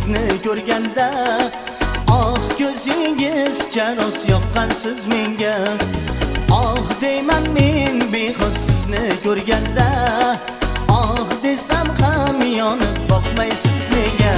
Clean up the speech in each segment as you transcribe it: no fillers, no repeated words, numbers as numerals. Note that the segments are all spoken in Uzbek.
sizni ko'rganda, oh ko'zingiz jaros yoqqan siz menga. Oh deyman men bexos sizni ko'rganda, oh desam ham yonib boqmaysiz nega.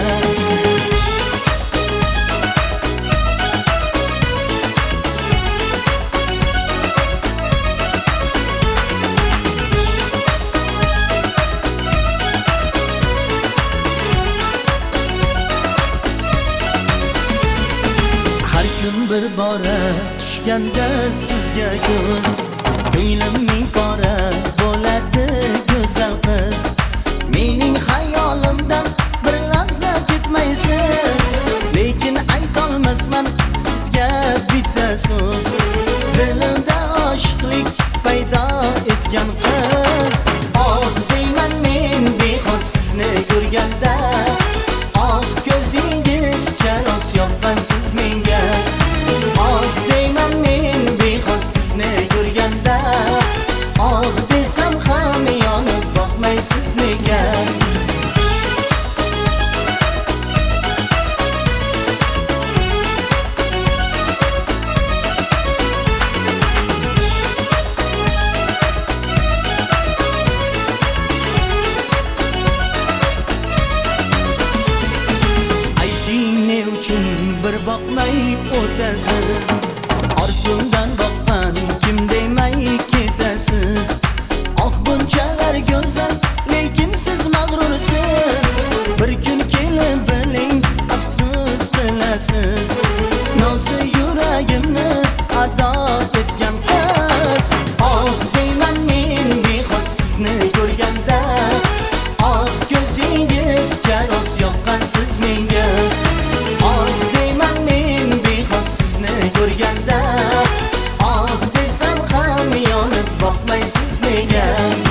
Bir bora tushganda sizga ko'z, ko'nglimning qora bo'ladi go'zal qiz. Mening xayolimdan bir lahza ketmaysiz, lekin aytolmasman sizga bitta so'z. Dilimda oshiqlik paydo etgan qiz. Oh deyman men bexos sizni ko'rganda, oh ko'zingiz jaros yoqqan siz menga. Oh deyman men bexos sizni ko'rganda, oh desam ham yonib boqmaysiz nega. Ayting ne uchun bir boqmay o'tasiz, ortimdan boqqan kim demay ketasiz. Oh bunchalar go'zal lekin siz mag'rursiz, bir kun kelib biling afsus qilasiz. Nozi yuragimni ado etgan qiz. Oh deyman men bexos sizni ko'rganda, oh ko'zingiz jaros yoqqan siz menga. Oh deyman men bexos sizni ko'rganda, oh desam ham yonib boqmaysiz nega.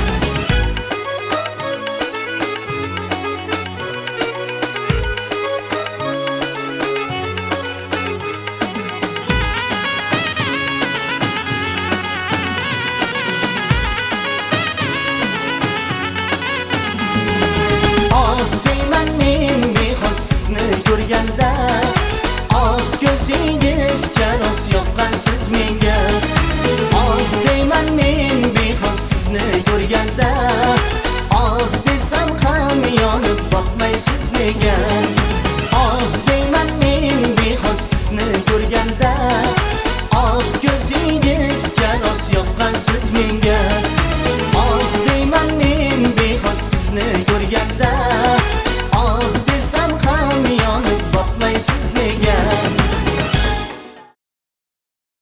Oh deyman men bexos sizni ko'rganda, oh ko'zingiz jaros yoqqan